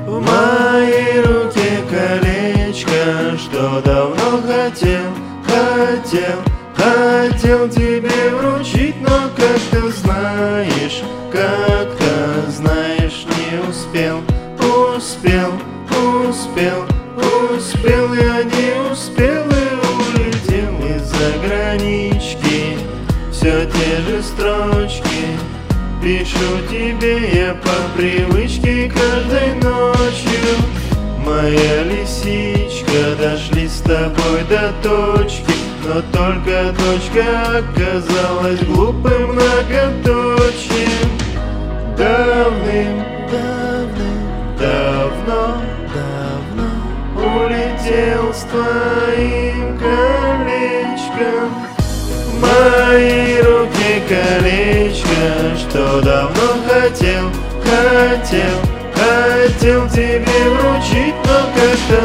В моей руке колечко, что давно хотел тебе вручить, но как ты знаешь, не успел, я не успел и улетел из загранички. Все те же строчки пишу тебе я по привычке каждой ночью. Моя лисичка, дошли с тобой до точки, но только точка оказалась глупым многоточием. Давным-давно улетел с твоим колечком. В моей руке колечко, что давно хотел тебе вручить, но как-то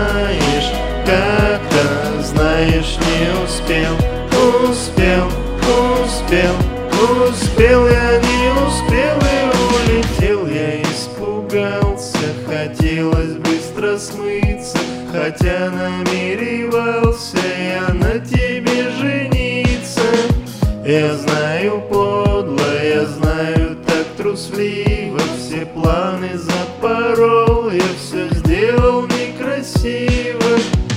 знаешь, не успел, я не успел и улетел. Я испугался, хотелось быстро смыться, хотя намеревался я на тебе жениться. Я знаю подло, я знаю так трусливо, все планы запорол, я все сделал некрасиво.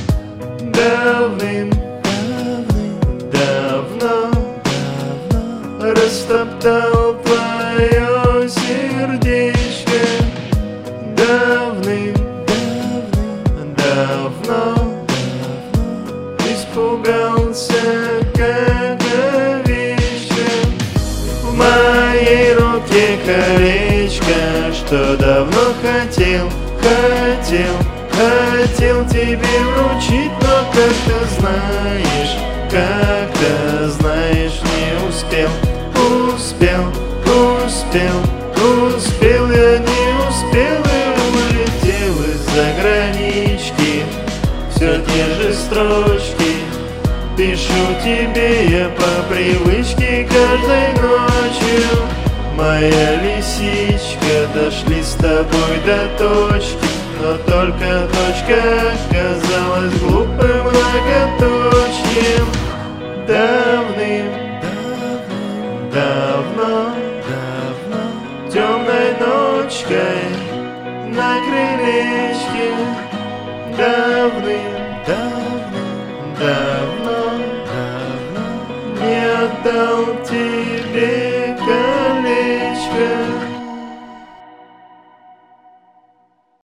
Давным-давно растоптал твое сердечко. Давным-давно испугался, как овечка. В моей руке колечко, что давно хотел тебе вручить, но как ты знаешь, не успел, я не успел и улетел из загранички. Все те же строчки пишу тебе я по привычке каждой ночью. Моя лисичка, дошли с тобой до точки, но только точка оказалась глупым многоточием. Давным-давно темной ночкой на крылечке. Давным-давно не отдал